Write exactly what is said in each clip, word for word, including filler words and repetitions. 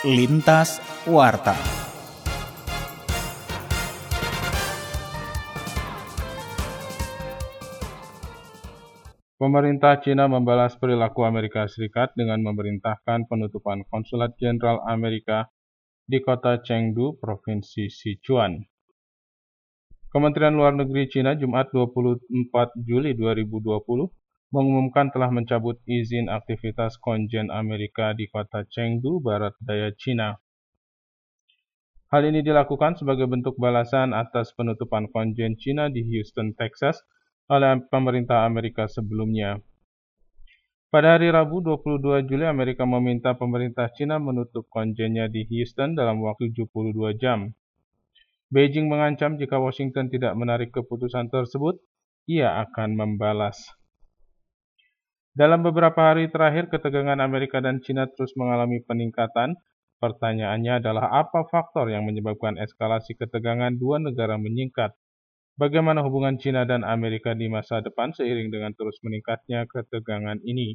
Lintas Warta. Pemerintah Cina membalas perilaku Amerika Serikat dengan memerintahkan penutupan konsulat jenderal Amerika di kota Chengdu, Provinsi Sichuan. Kementerian Luar Negeri Cina Jumat dua puluh empat Juli dua ribu dua puluh mengumumkan telah mencabut izin aktivitas konjen Amerika di kota Chengdu, Barat Daya Cina. Hal ini dilakukan sebagai bentuk balasan atas penutupan konjen Cina di Houston, Texas oleh pemerintah Amerika sebelumnya. Pada hari Rabu dua puluh dua Juli, Amerika meminta pemerintah Cina menutup konjennya di Houston dalam waktu tujuh puluh dua jam. Beijing mengancam jika Washington tidak menarik keputusan tersebut, ia akan membalas. Dalam beberapa hari terakhir, ketegangan Amerika dan Cina terus mengalami peningkatan. Pertanyaannya adalah apa faktor yang menyebabkan eskalasi ketegangan dua negara meningkat? Bagaimana hubungan Cina dan Amerika di masa depan seiring dengan terus meningkatnya ketegangan ini?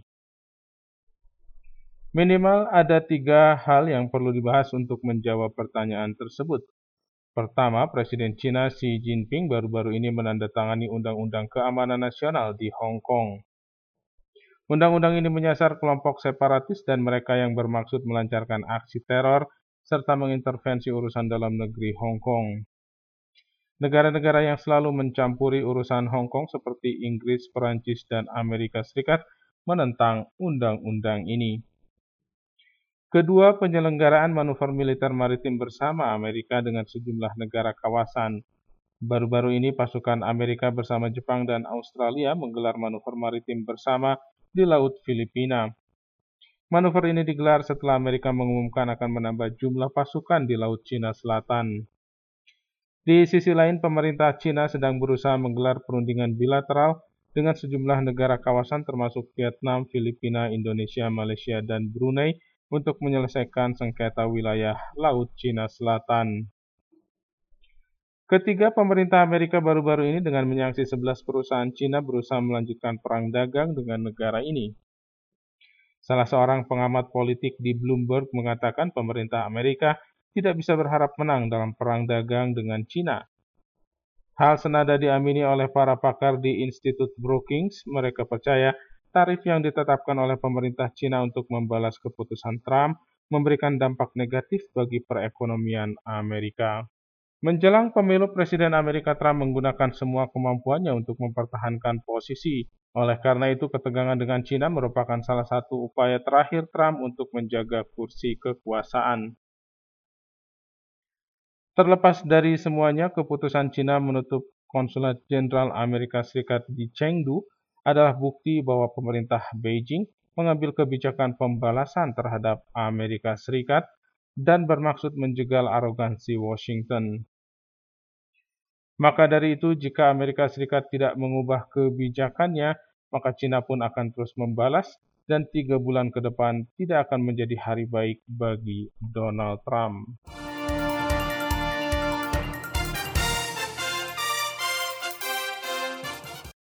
Minimal ada tiga hal yang perlu dibahas untuk menjawab pertanyaan tersebut. Pertama, Presiden Cina Xi Jinping baru-baru ini menandatangani Undang-Undang Keamanan Nasional di Hong Kong. Undang-undang ini menyasar kelompok separatis dan mereka yang bermaksud melancarkan aksi teror serta mengintervensi urusan dalam negeri Hong Kong. Negara-negara yang selalu mencampuri urusan Hong Kong seperti Inggris, Perancis, dan Amerika Serikat menentang undang-undang ini. Kedua, penyelenggaraan manuver militer maritim bersama Amerika dengan sejumlah negara kawasan. Baru-baru ini pasukan Amerika bersama Jepang dan Australia menggelar manuver maritim bersama di Laut Filipina. Manuver ini digelar setelah Amerika mengumumkan akan menambah jumlah pasukan di Laut Cina Selatan. Di sisi lain, pemerintah Cina sedang berusaha menggelar perundingan bilateral dengan sejumlah negara kawasan termasuk Vietnam, Filipina, Indonesia, Malaysia, dan Brunei untuk menyelesaikan sengketa wilayah Laut Cina Selatan. Ketiga, pemerintah Amerika baru-baru ini dengan menyaksi sebelas perusahaan Cina berusaha melanjutkan perang dagang dengan negara ini. Salah seorang pengamat politik di Bloomberg mengatakan pemerintah Amerika tidak bisa berharap menang dalam perang dagang dengan Cina. Hal senada diamini oleh para pakar di Institute Brookings. Mereka percaya tarif yang ditetapkan oleh pemerintah Cina untuk membalas keputusan Trump memberikan dampak negatif bagi perekonomian Amerika. Menjelang pemilu, Presiden Amerika Trump menggunakan semua kemampuannya untuk mempertahankan posisi. Oleh karena itu, ketegangan dengan Cina merupakan salah satu upaya terakhir Trump untuk menjaga kursi kekuasaan. Terlepas dari semuanya, keputusan Cina menutup konsulat jenderal Amerika Serikat di Chengdu adalah bukti bahwa pemerintah Beijing mengambil kebijakan pembalasan terhadap Amerika Serikat dan bermaksud menjegal arogansi Washington. Maka dari itu, jika Amerika Serikat tidak mengubah kebijakannya, maka Cina pun akan terus membalas dan tiga bulan ke depan tidak akan menjadi hari baik bagi Donald Trump.